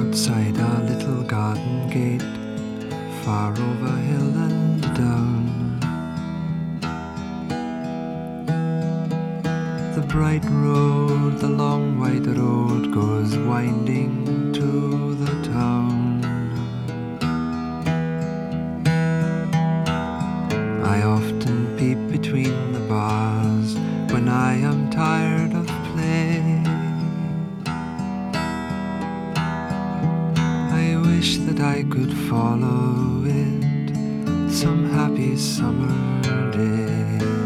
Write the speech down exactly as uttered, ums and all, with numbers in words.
outside our little garden gate, far over hill and down. The bright road, the long white road, goes winding to the town. I often peep between the bars when I am tired of play. I wish that I could follow it some happy summer day.